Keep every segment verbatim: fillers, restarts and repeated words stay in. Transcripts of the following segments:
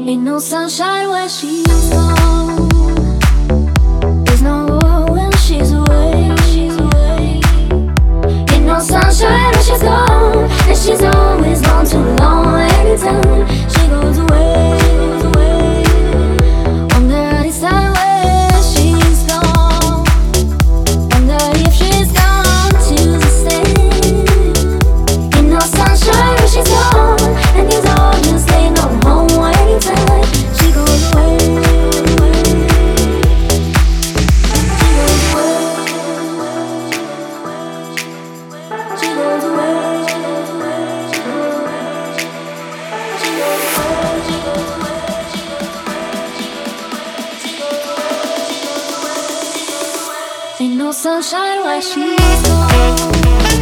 Ain't no sunshine when she's gone. There's no war when she's away. She's away. Ain't no sunshine when she's gone, and she's always gone too long. Anytime she goes away, goes away. Wonder this time where she's gone. Wonder if she's gone to stay. Ain't no sunshine when she's gone, and these all just ain't no home anytime she goes away. She goes away. Ain't no sunshine while she's gone.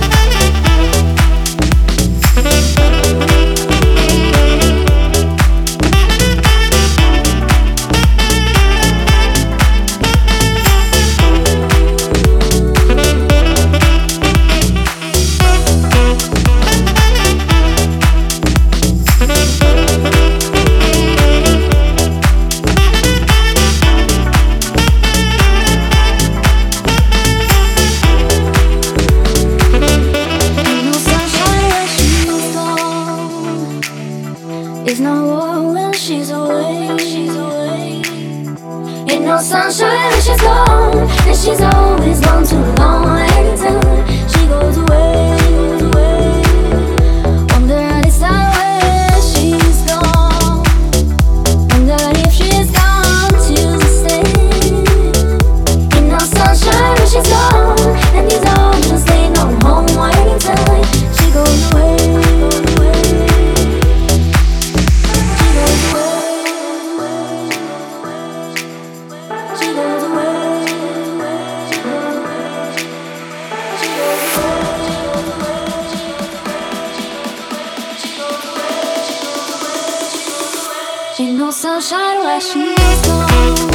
There's no war when she's away. She's away. Ain't no sunshine when she's gone, and she's always gone too long. Anytime she goes away, goes away. Wonder this time where she's gone. Wonder if she's gone to stay. Ain't no sunshine when she's gone, and these all just ain't no home. Anytime she goes away, goes away. Ain't no sunshine where she's gone.